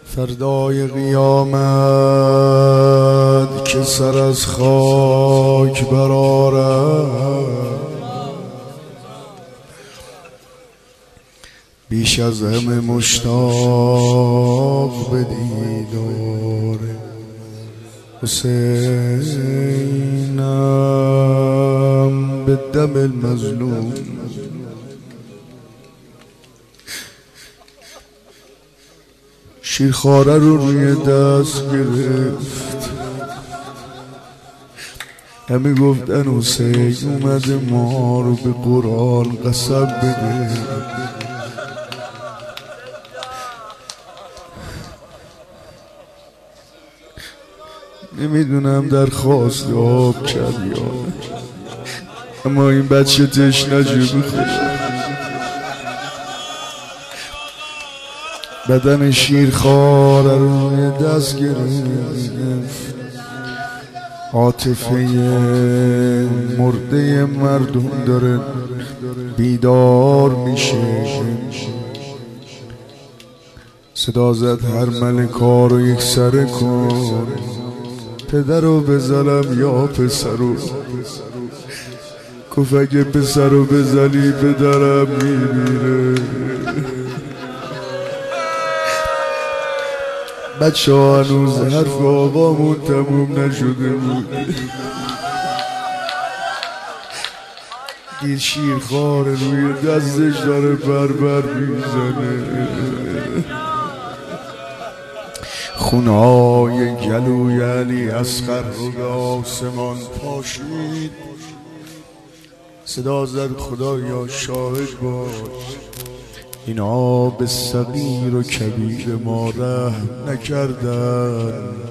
فردای قیامت که سر از خاک برآرد، بیش از همه مشتاق به دیدار حسینم به دم المظلوم. شیرخواره رو روی دست گرفت، همه گفتن حسین اومده ما رو به قرآن قسم بده. نمیدونم درخواست آب کرد یا نه، اما این بچه تشنه جو بخوره. بدن شیرخواره روی دست گرفت، عاطفه مرده مردم داره بیدار میشه. صدا زد هر ملکا رو یک سره کن، پدر رو بزنم یا پسر رو. گفت اگه پسر رو بزنی پدرم میمیره. بچه ها هنوز حرف آقامون تموم نشده بود. دید شیرخواره روی دستش داره بربر میزنه. خونهای گلوی علی اصغر رو به آسمان پاشید. صدا زد خدایا شاهد باش، اینا به صغیر و کبیر ما رحم نکردن.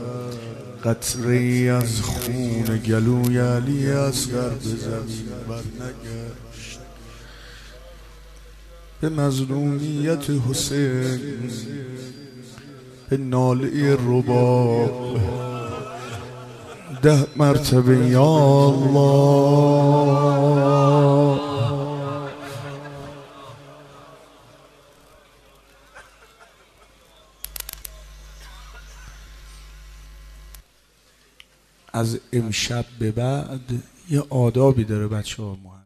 قطره از خون گلوی علی اصغر به زمین برنگشت. به مظلومیت حسین، به ناله رباب 10 مرتبه یا الله. از امشب به بعد یه آدابی داره بچه ها.